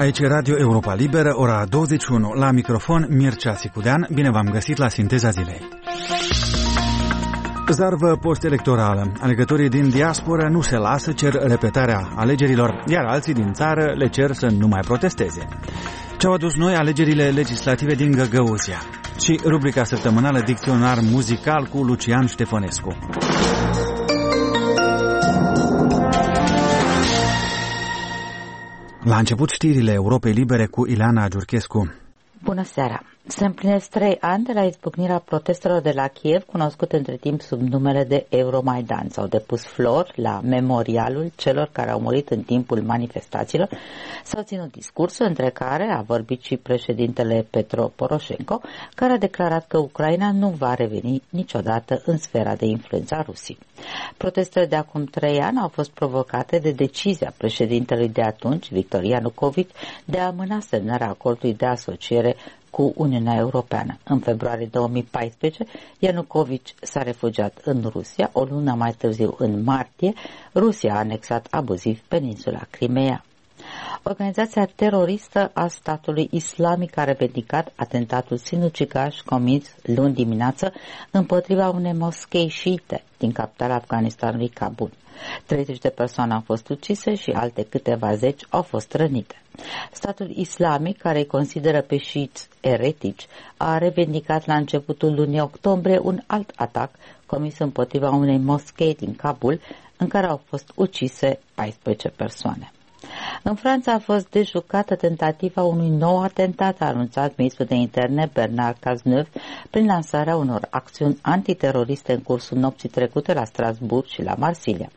Aici e Radio Europa Liberă, ora 21, la microfon Mircea Sicudean. Bine v-am găsit la Sinteza Zilei. Zarvă post-electorală. Alegătorii din diasporă nu se lasă, cer repetarea alegerilor, iar alții din țară le cer să nu mai protesteze. Ce-au adus noi alegerile legislative din Găgăuzia? Și rubrica săptămânală Dicționar muzical cu Lucian Ștefănescu. La început știrile Europei Libere cu Ileana Giurchescu. Bună seara! Se împlinesc 3 ani de la izbucnirea protestelor de la Kiev, cunoscut între timp sub numele de Euromaidan. S-au depus flori la memorialul celor care au murit în timpul manifestațiilor. S-au ținut discursuri, între care a vorbit și președintele Petro Poroșenko, care a declarat că Ucraina nu va reveni niciodată în sfera de influență a Rusiei. Protestele de acum 3 ani au fost provocate de decizia președintelui de atunci, Victor Ianukovici, de a amâna semnarea acordului de asociere cu Uniunea Europeană. În februarie 2014, Ianukovici s-a refugiat în Rusia. O lună mai târziu, în martie, Rusia a anexat abuziv peninsula Crimea. Organizația teroristă a statului islamic a revendicat atentatul sinucigaș comis luni dimineață împotriva unei moschei șiite din capitala Afganistanului, Kabul. 30 de persoane au fost ucise și alte câteva zeci au fost rănite. Statul islamic, care îi consideră pe șiiți eretici, a revendicat la începutul lunii octombrie un alt atac comis împotriva unei moschei din Kabul, în care au fost ucise 14 persoane. În Franța a fost dejucată tentativa unui nou atentat, a anunțat ministrul de interne Bernard Cazeneuve prin lansarea unor acțiuni antiteroriste în cursul nopții trecute la Strasbourg și la Marsilia.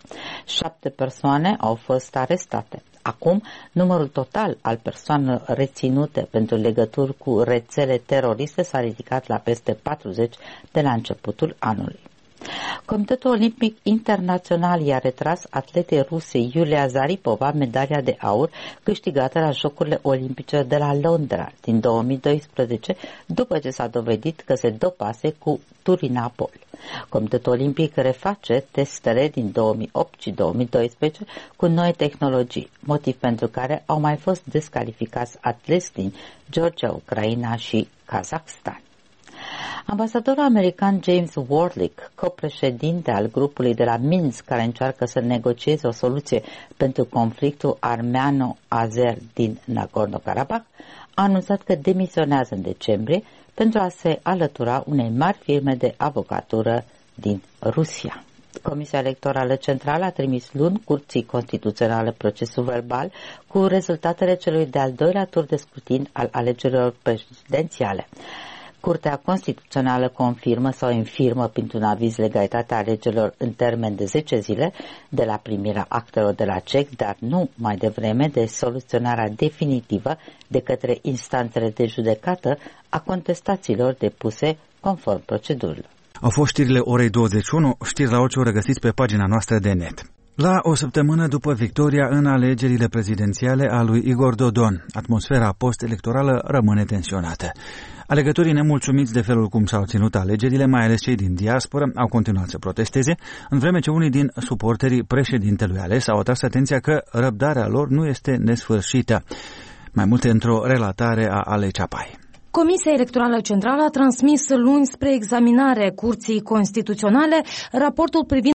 7 persoane au fost arestate. Acum, numărul total al persoanelor reținute pentru legături cu rețele teroriste s-a ridicat la peste 40 de la începutul anului. Comitetul Olimpic Internațional i-a retras atletei ruse Yulia Zaripova medalia de aur câștigată la Jocurile Olimpice de la Londra din 2012, după ce s-a dovedit că se dopase cu turinabol. Comitetul Olimpic reface testele din 2008 și 2012 cu noi tehnologii, motiv pentru care au mai fost descalificați atleți din Georgia, Ucraina și Kazakhstan. Ambasadorul american James Warlick, copreședinte al grupului de la Minsk care încearcă să negocieze o soluție pentru conflictul armeano-azer din Nagorno-Karabakh, a anunțat că demisionează în decembrie pentru a se alătura unei mari firme de avocatură din Rusia. Comisia Electorală Centrală a trimis luni Curții Constituționale procesul verbal cu rezultatele celui de-al doilea tur de scrutin al alegerilor prezidențiale. Curtea Constituțională confirmă sau infirmă printr-un aviz legalitatea alegerilor în termen de 10 zile de la primirea actelor de la CEC, dar nu mai devreme de soluționarea definitivă de către instanțele de judecată a contestațiilor depuse conform procedurilor. Au fost știrile orei 21, știri la orice oră găsiți pe pagina noastră de net. La o săptămână după victoria în alegerile prezidențiale a lui Igor Dodon, atmosfera post-electorală rămâne tensionată. Alegătorii nemulțumiți de felul cum s-au ținut alegerile, mai ales cei din diasporă, au continuat să protesteze, în vreme ce unii din suporterii președintelui ales au atras atenția că răbdarea lor nu este nesfârșită. Mai multe într-o relatare a Alei Ceapai. Comisia Electorală Centrală a transmis luni spre examinare Curții Constituționale raportul privind